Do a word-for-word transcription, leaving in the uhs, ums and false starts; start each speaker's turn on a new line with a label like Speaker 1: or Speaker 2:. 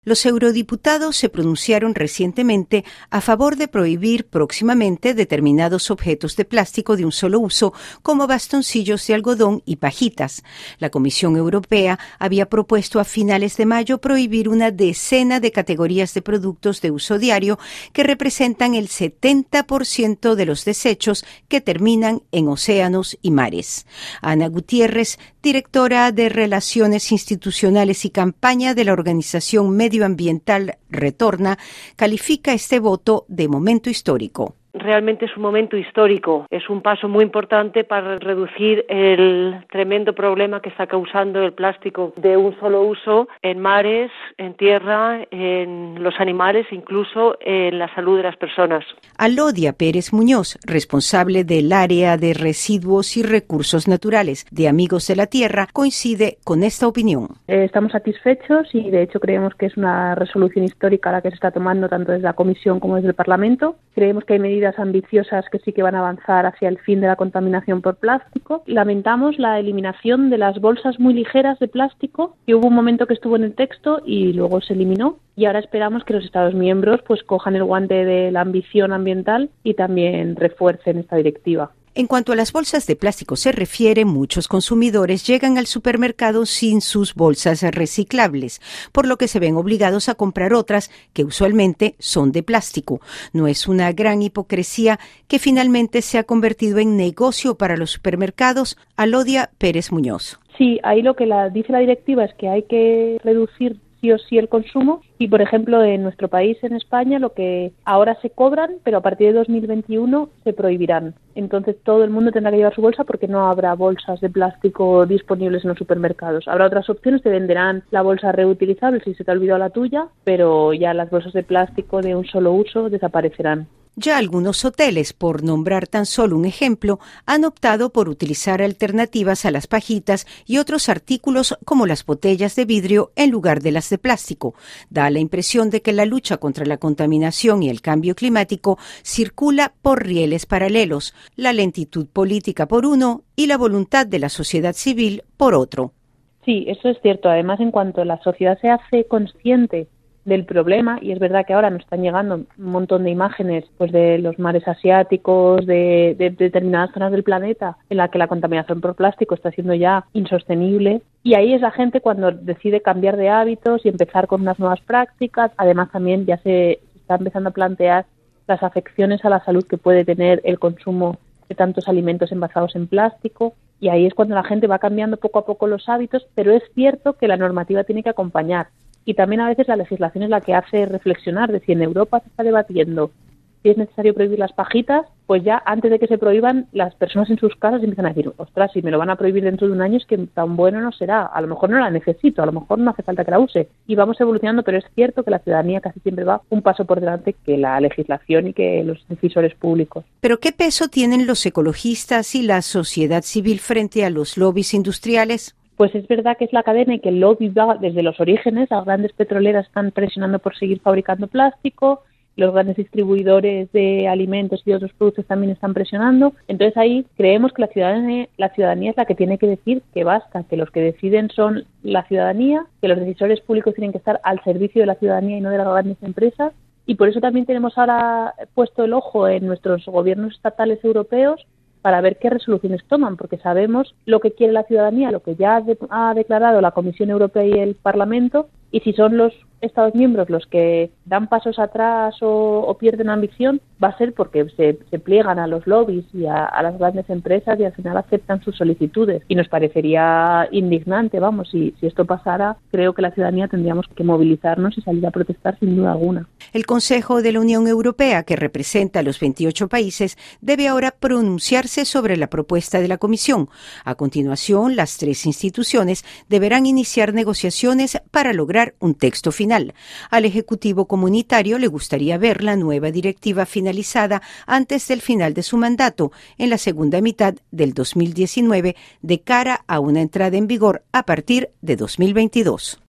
Speaker 1: Los eurodiputados se pronunciaron recientemente a favor de prohibir próximamente determinados objetos de plástico de un solo uso, como bastoncillos de algodón y pajitas. La Comisión Europea había propuesto a finales de mayo prohibir una decena de categorías de productos de uso diario que representan el setenta por ciento de los desechos que terminan en océanos y mares. Ana Gutiérrez, directora de Relaciones Institucionales y Campaña de la organización medioambiental Retorna, califica este voto de momento histórico.
Speaker 2: Realmente es un momento histórico, es un paso muy importante para reducir el tremendo problema que está causando el plástico de un solo uso en mares, en tierra, en los animales, incluso en la salud de las personas.
Speaker 1: Alodia Pérez Muñoz, responsable del área de residuos y recursos naturales de Amigos de la Tierra, coincide con esta opinión.
Speaker 3: Eh, estamos satisfechos y de hecho creemos que es una resolución histórica la que se está tomando tanto desde la Comisión como desde el Parlamento. Creemos que hay medidas ambiciosas que sí que van a avanzar hacia el fin de la contaminación por plástico. Lamentamos la eliminación de las bolsas muy ligeras de plástico, que hubo un momento que estuvo en el texto y luego se eliminó. Y ahora esperamos que los Estados miembros pues cojan el guante de la ambición ambiental y también refuercen esta directiva.
Speaker 1: En cuanto a las bolsas de plástico se refiere, muchos consumidores llegan al supermercado sin sus bolsas reciclables, por lo que se ven obligados a comprar otras que usualmente son de plástico. No es una gran hipocresía que finalmente se ha convertido en negocio para los supermercados. Alodia Pérez Muñoz.
Speaker 3: Sí, ahí lo que la, dice la directiva es que hay que reducir sí o sí el consumo y, por ejemplo, en nuestro país, en España, lo que ahora se cobran, pero a partir de dos mil veintiuno se prohibirán. Entonces todo el mundo tendrá que llevar su bolsa porque no habrá bolsas de plástico disponibles en los supermercados. Habrá otras opciones, te venderán la bolsa reutilizable si se te ha olvidado la tuya, pero ya las bolsas de plástico de un solo uso desaparecerán.
Speaker 1: Ya algunos hoteles, por nombrar tan solo un ejemplo, han optado por utilizar alternativas a las pajitas y otros artículos como las botellas de vidrio en lugar de las de plástico. Da la impresión de que la lucha contra la contaminación y el cambio climático circula por rieles paralelos, la lentitud política por uno y la voluntad de la sociedad civil por otro.
Speaker 3: Sí, eso es cierto. Además, en cuanto la sociedad se hace consciente del problema, y es verdad que ahora nos están llegando un montón de imágenes pues de los mares asiáticos, de, de, de determinadas zonas del planeta en la que la contaminación por plástico está siendo ya insostenible, y ahí es la gente cuando decide cambiar de hábitos y empezar con unas nuevas prácticas. Además también ya se está empezando a plantear las afecciones a la salud que puede tener el consumo de tantos alimentos envasados en plástico, y ahí es cuando la gente va cambiando poco a poco los hábitos, pero es cierto que la normativa tiene que acompañar. Y también a veces la legislación es la que hace reflexionar de si en Europa se está debatiendo si es necesario prohibir las pajitas, pues ya antes de que se prohíban, las personas en sus casas empiezan a decir, ostras, si me lo van a prohibir dentro de un año es que tan bueno no será, a lo mejor no la necesito, a lo mejor no hace falta que la use. Y vamos evolucionando, pero es cierto que la ciudadanía casi siempre va un paso por delante que la legislación y que los decisores públicos.
Speaker 1: ¿Pero qué peso tienen los ecologistas y la sociedad civil frente a los lobbies industriales?
Speaker 3: Pues es verdad que es la cadena y que el lobby va desde los orígenes. Las grandes petroleras están presionando por seguir fabricando plástico, los grandes distribuidores de alimentos y de otros productos también están presionando. Entonces ahí creemos que la ciudadanía, la ciudadanía es la que tiene que decir que basta, que los que deciden son la ciudadanía, que los decisores públicos tienen que estar al servicio de la ciudadanía y no de las grandes empresas. Y por eso también tenemos ahora puesto el ojo en nuestros gobiernos estatales europeos para ver qué resoluciones toman, porque sabemos lo que quiere la ciudadanía, lo que ya ha, de, ha declarado la Comisión Europea y el Parlamento, y si son los Estados miembros los que dan pasos atrás o, o pierden ambición, va a ser porque se, se pliegan a los lobbies y a, a las grandes empresas y al final aceptan sus solicitudes. Y nos parecería indignante, vamos, si, si esto pasara, creo que la ciudadanía tendríamos que movilizarnos y salir a protestar sin duda alguna.
Speaker 1: El Consejo de la Unión Europea, que representa a los veintiocho países, debe ahora pronunciarse sobre la propuesta de la Comisión. A continuación, las tres instituciones deberán iniciar negociaciones para lograr un texto final. Al Ejecutivo Comunitario le gustaría ver la nueva directiva finalizada antes del final de su mandato, en la segunda mitad del dos mil diecinueve, de cara a una entrada en vigor a partir de dos mil veintidós.